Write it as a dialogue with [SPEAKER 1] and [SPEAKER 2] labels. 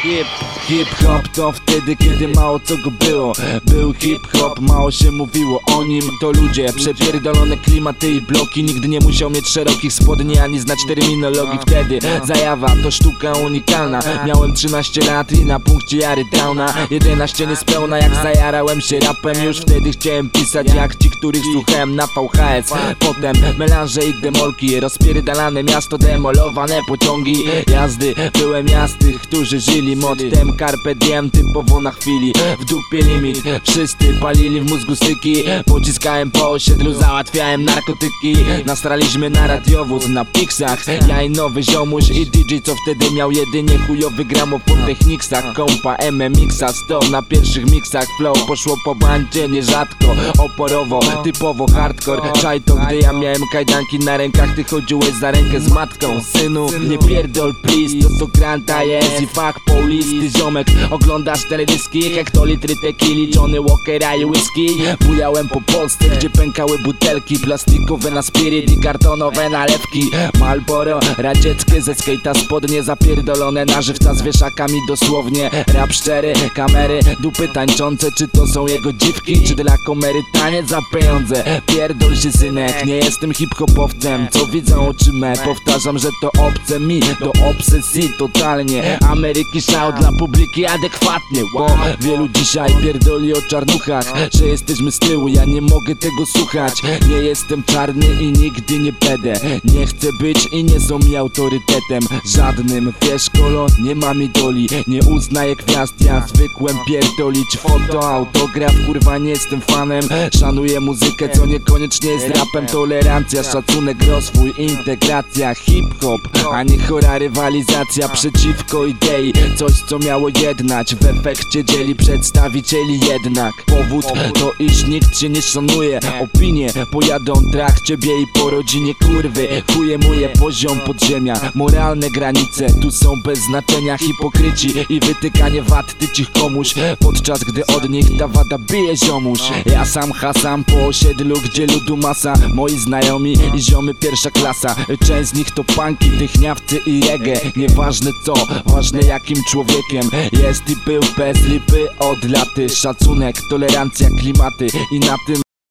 [SPEAKER 1] Hip-hop to wtedy, kiedy mało co go było. Był hip-hop, mało się mówiło o nim. To ludzie, przepierdolone klimaty i bloki. Nigdy nie musiał mieć szerokich spodni, ani znać terminologii. Wtedy zajawa to sztuka unikalna. Miałem 13 lat i na punkcie Jary Downa 11 niespełna, jak zajarałem się rapem. Już wtedy chciałem pisać jak ci, których słuchałem na VHS. Potem melanże i demolki, rozpierdalane miasto, demolowane pociągi, jazdy. Byłem ja z tych, którzy żyli mottem carpe diem, typowo na chwili. W dupie limit, wszyscy palili w mózgu styki. Pociskałem po osiedlu, załatwiałem narkotyki. Nastraliśmy na radiowóz, na Pixach. Ja i nowy ziomuś i DJ, co wtedy miał jedynie chujowy gramofon Technicsach. Kompa MMX-a 100 na pierwszych mixach. Flow poszło po bandzie nierzadko, oporowo, typowo hardcore. Czaj to, gdy ja miałem kajdanki na rękach, ty chodziłeś za rękę z matką. Synu, nie pierdol please, to co granta jest i fuck police. Ty ziomek, oglądasz teledyski, hektolitry tequili, Johnny Walkera i whisky. Bujałem po Polsce, gdzie pękały butelki plastikowe na spirit i kartonowe nalewki. Marlboro, radzieckie ze skate'a spodnie, zapierdolone na żywca z wieszakami dosłownie. Rap szczery, kamery, dupy tańczące, czy to są jego dziwki, czy dla komery taniec za pieniądze. Pierdol się synek, nie jestem hip-hopowcem, co widzą oczy me. Powtarzam, że to obce mi, do obsesji totalnie. Ameryki shout dla publiki adekwatnie, bo wielu dzisiaj pierdoli o czarnuchach, że jesteśmy z tyłu, ja nie mogę tego słuchać. Nie jestem czarny i nigdy nie będę, nie chcę być i nie są mi autorytetem żadnym. Wiesz kolo, nie mam idoli, nie uznaję gwiazd, ja zwykłem pierdolić foto, autograf, kurwa nie jestem fanem. Szanuję muzykę, co niekoniecznie jest rapem. Tolerancja, szacunek, rozwój, integracja. Hip-hop, a nie chora rywalizacja przeciwko idei. Coś, co miało jednać, w efekcie dzieli przedstawicieli jednak. Powód to, iż nikt się nie szanuje. Opinie pojadą trach ciebie i po rodzinie. Kurwy, chuje moje poziom podziemia. Moralne granice tu są bez znaczenia. Hipokryci i wytykanie wad tycich komuś, podczas gdy od nich ta wada bije ziomuś. Ja sam hasam po osiedlu, gdzie ludu masa. Moi znajomi i ziomy pierwsza klasa. Część z nich to punki, tychniawcy i reggae. Nieważne co, ważne jakim człowiekiem jest i był bez lipy od laty. Szacunek, tolerancja, klimaty i na tym